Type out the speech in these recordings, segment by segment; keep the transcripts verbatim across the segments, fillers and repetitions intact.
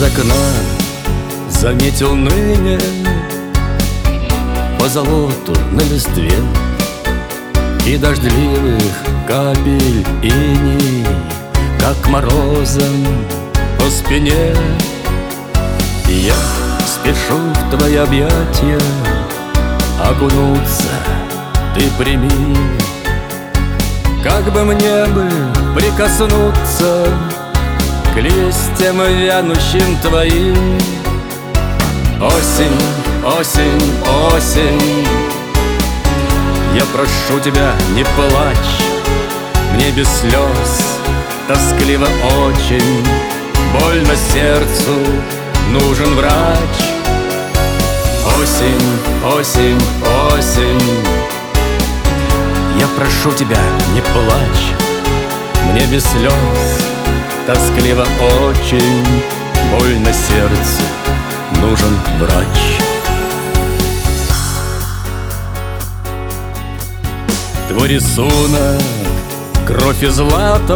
окна заметил ныне по золоту на листве и дождливых капель иней, как морозом по спине. Я спешу в твои объятия окунуться, ты прими. Как бы мне бы прикоснуться к листьям вянущим твоим. Осень, осень, осень, я прошу тебя, не плачь. Мне без слез тоскливо очень, больно сердцу, нужен врач. Осень, осень, осень, я прошу тебя, не плачь. Мне без слез тоскливо очень, больно сердцу, нужен врач. Твой рисунок, кровь и злато,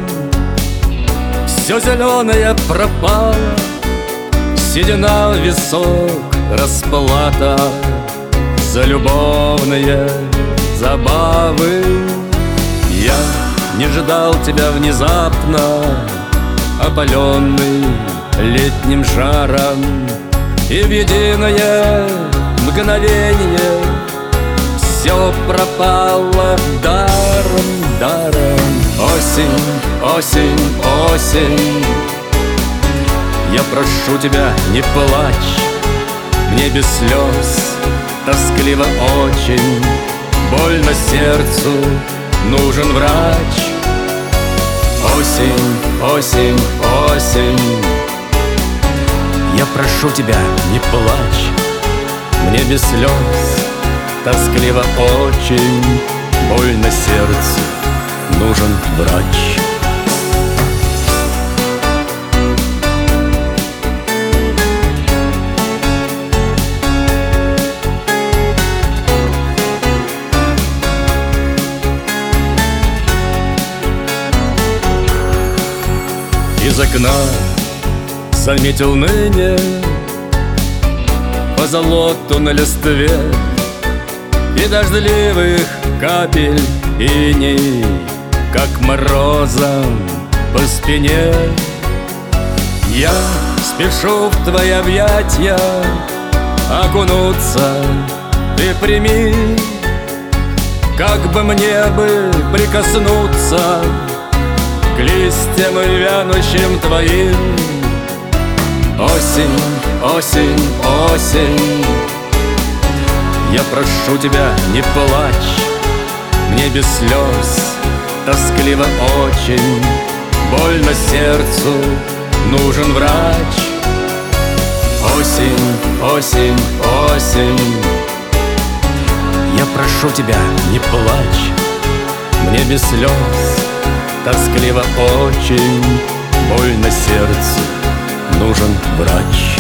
все зеленое пропало, седина в висок, расплата за любовные забавы. Я не ждал тебя внезапно, опаленный летним жаром, и в единое мгновение все пропало даром, даром. Осень, осень, осень, я прошу тебя, не плачь. Мне без слез тоскливо очень, больно сердцу, нужен врач. Осень, осень, осень, я прошу тебя, не плачь. Мне без слез тоскливо очень, больно сердцу, нужен врач. Из окна заметил ныне по золоту на листве и дождливых капель иней, как морозом по спине. Я спешу в твои объятия окунуться, ты прими. Как бы мне бы прикоснуться к листьям вянущим твоим. Осень, осень, осень, я прошу тебя, не плачь. Мне без слез тоскливо очень, больно сердцу, нужен врач. Осень, осень, осень, я прошу тебя, не плачь. Мне без слез тоскливо очень, больно сердцу, нужен врач.